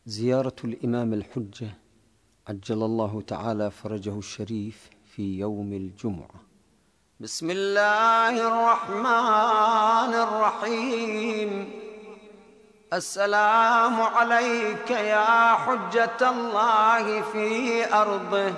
زيارة الإمام الحجة عجل الله تعالى فرجه الشريف في يوم الجمعة. بسم الله الرحمن الرحيم. السلام عليك يا حجة الله في أرضه،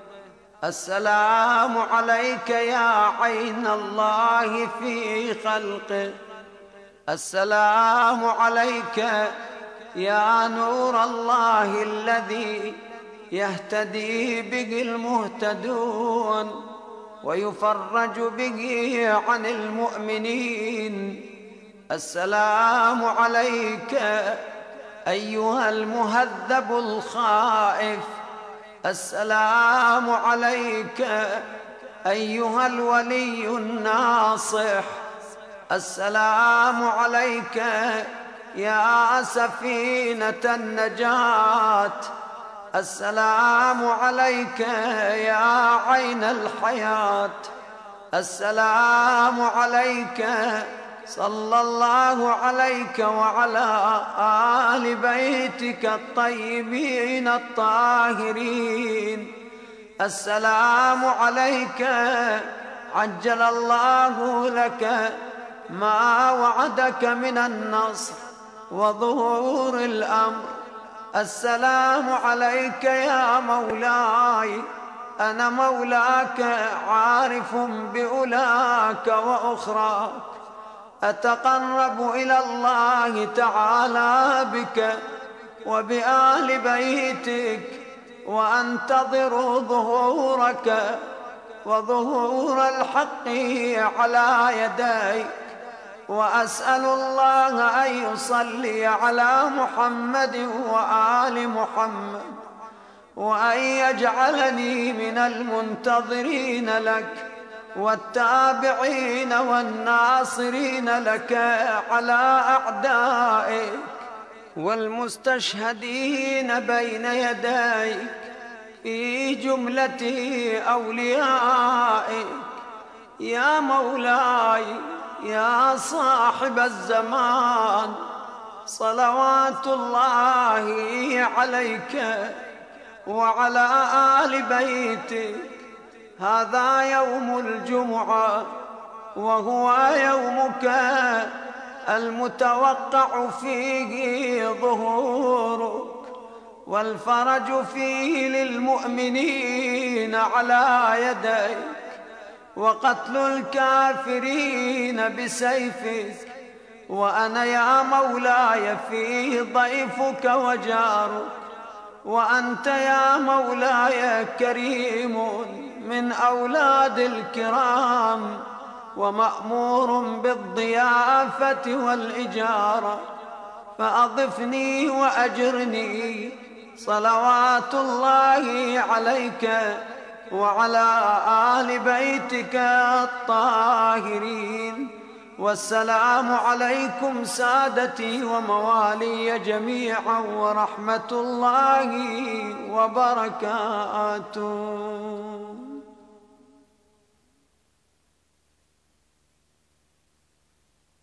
السلام عليك يا عين الله في خلقه، السلام عليك يا نور الله الذي يهتدي به المهتدون ويفرج به عن المؤمنين. السلام عليك أيها المهذب الخائف، السلام عليك أيها الولي الناصح، السلام عليك يا سفينة النجاة، السلام عليك يا عين الحياة، السلام عليك صلى الله عليك وعلى آل بيتك الطيبين الطاهرين. السلام عليك عجل الله لك ما وعدك من النصر وظهور الأمر. السلام عليك يا مولاي، أنا مولاك عارف بأولاك وأخراك، أتقرب إلى الله تعالى بك وبآل بيتك وأنتظر ظهورك وظهور الحق على يديك، وأسأل الله أن يصلي على محمد وآل محمد، وأن يجعلني من المنتظرين لك والتابعين والناصرين لك على أعدائك والمستشهدين بين يديك في جملة أوليائك. يا مولاي يا صاحب الزمان، صلوات الله عليك وعلى آل بيتك. هذا يوم الجمعة وهو يومك المتوقع فيه ظهورك والفرج فيه للمؤمنين على يديك، وقتل الكافرين بسيفك، وأنا يا مولاي فيه ضيفك وجارك، وأنت يا مولاي كريم من أولاد الكرام ومأمور بالضيافة والإجارة، فأضفني وأجرني صلوات الله عليك وعلى آل بيتك الطاهرين. والسلام عليكم سادتي وموالي جميعا ورحمة الله وبركاته.